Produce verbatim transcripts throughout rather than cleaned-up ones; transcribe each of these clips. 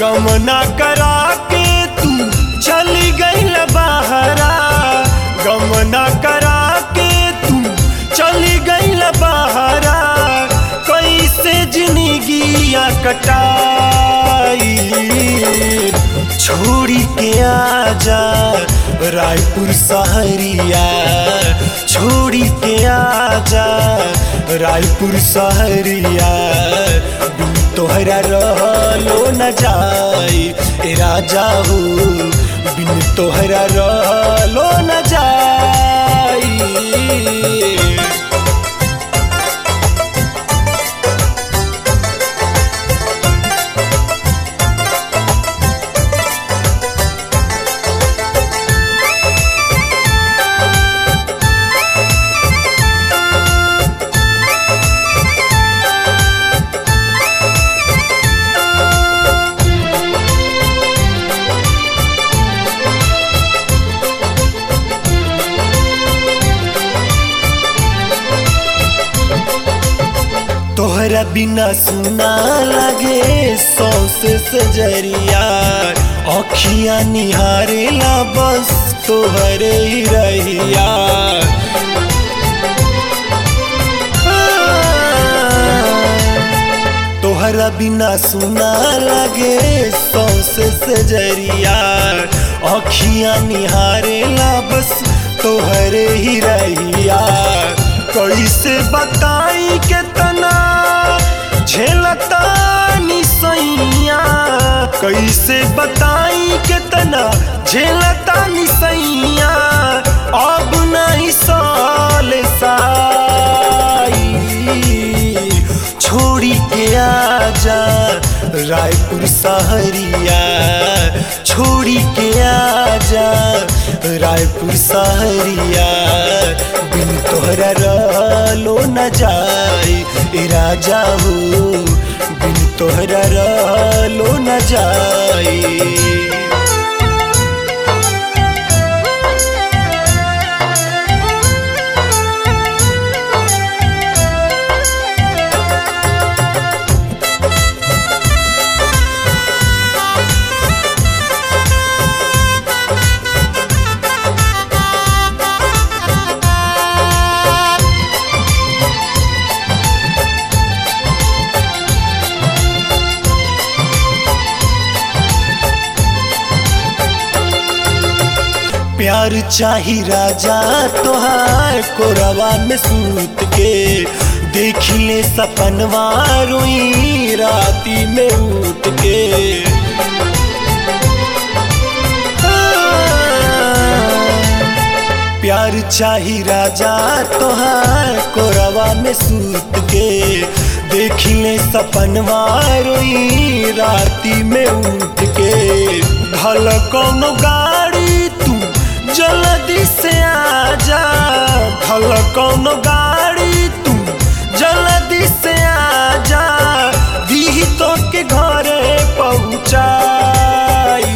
गमना करा के तू चली गईल बहरा, गमना करा के तू चली गईल बहरा, कैसे जिंदगिया कटाई। छोड़ी के आजा रायपुर सहरिया, छोड़ी के आजा रायपुर सहरिया, बिन तोहरा रहलो न जाई ए राजा हो, बिन तोहरा रहलो न जाई। तोहरा बिना सुना लगे सौसे सजरिया, अखियां निहारेला बस तोहरे ही रहिया। तोहरा बिना सुना लगे सौसे सजरिया, अखियां निहारेला बस तोहरे ही रहिया। कैसे बताई के तना झेलता निसैया, कैसे बताई के तना झेलता निसैया, अब नहीं साले साई। छोड़ी के आजा रायपुर सहरिया, छोड़ी के आजा रायपुर सहरिया, बिन तोहरा रहलो न जाई ए राजा हो, बिन तोहरा रहलो न जाई। प्यार चाही राजा तोहार कोरवा में सूत के, देखिले सपनवा रोई राती में उठ के। प्यार चाही राजा तोहार कोरवा में सूत के, देखिले सपनवा रोई राती में उठ के। भल कौनो गाड़ी तू जल्दी से आजा, भल कौनो गाड़ी तू जल्दी से आजा, दी तो के घरे पहुँचाई।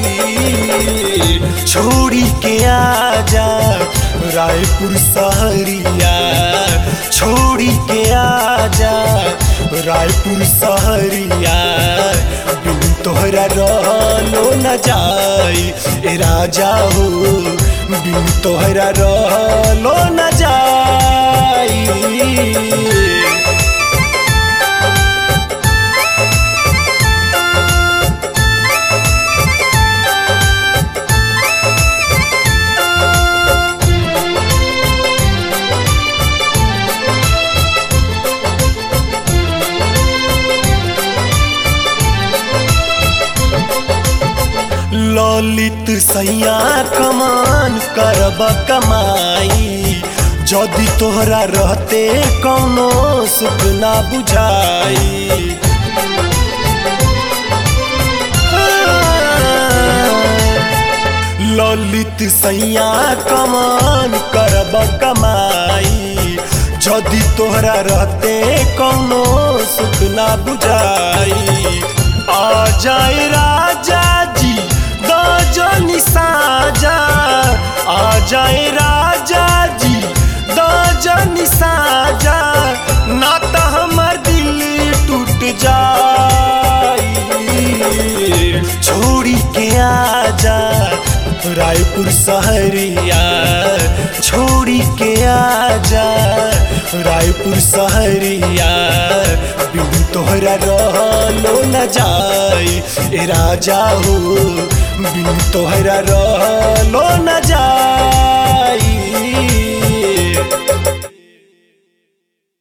छोड़ी के आजा रायपुर सहरिया, छोड़ी के आजा रायपुर सहरिया, बिन तोहरा रहलो न जाई ए राजा हो, बिन तोहरा रहलो न जाई। ललित सैया कमान करब कमाई, जदि तोहरा रहते कौनो सुख ना बुझाई। ललित सैया कमान करब कमाई, जदि तोहरा रहते कौनो सुख ना बुझाई। आ जाए राजा जी दजनी साजा, आ जाए राजा जी दजनी साजा, ना तो हमर दिल टूट जाई। रायपुर सहरिया छोड़ी के आजा, रायपुर सहरिया बिन तोहरा रहलो न जाई, ए राजा हो बिन तोहरा रहलो न जाई।